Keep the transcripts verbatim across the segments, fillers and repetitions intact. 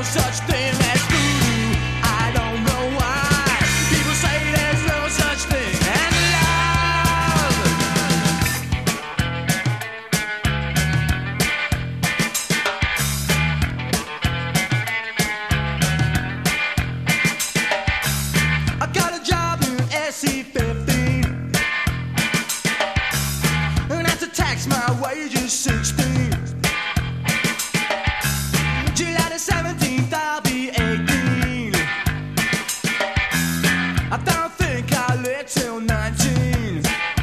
such thing as voodoo. I don't know why people say there's no such thing as love. I got a job in S E fifteen, and after tax my wages sixteen. July the seventeenth I'll be eighteen. I don't think I'll live till nineteen.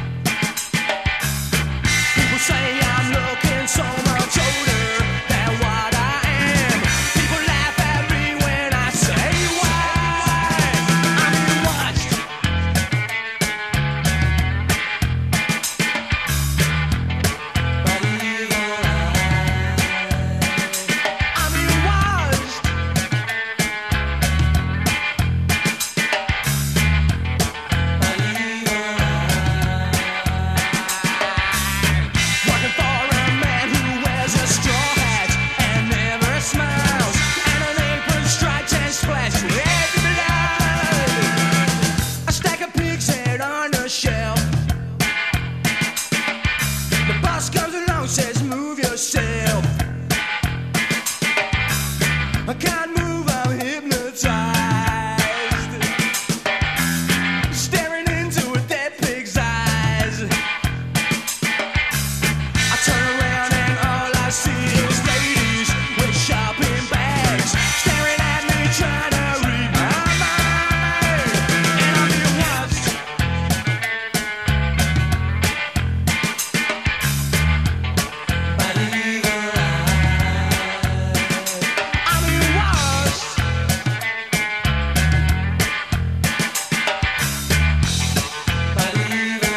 People say I'm looking so much older than what I am. People laugh at me when I say why. I'm being watched. By the evil eye. I'm being watched. By the evil eye. Working for a man who wears a straw hat and never smiles, and an apron striped and splashed with blood. A stack of pig's head on the shelf. The boss comes along, says move yourself. I can't move, I'm hypnotized, staring into a dead pig's eyes. I turn around and all I see is ladies with shopping bags, staring at me, trying to read my mind. And I'm being watched. By the evil eye. I'm being watched. By the evil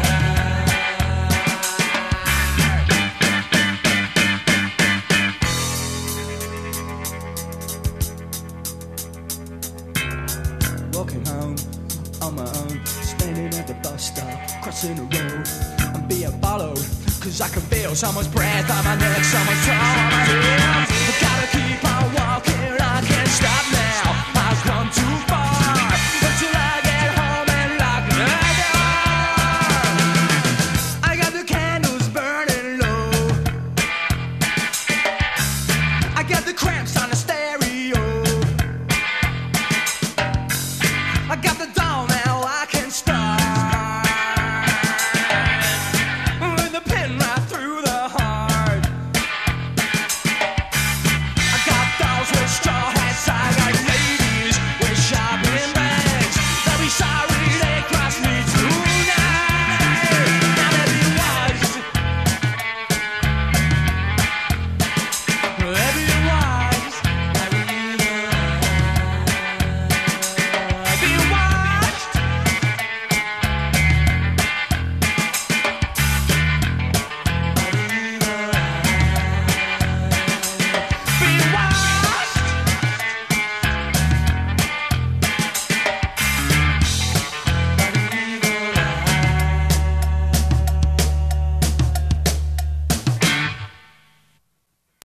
eye. Walking home on my own, standing at the bus stop, crossing the road. I'm being followed, cause I can feel someone's breath on my neck, someone's tongue on my head.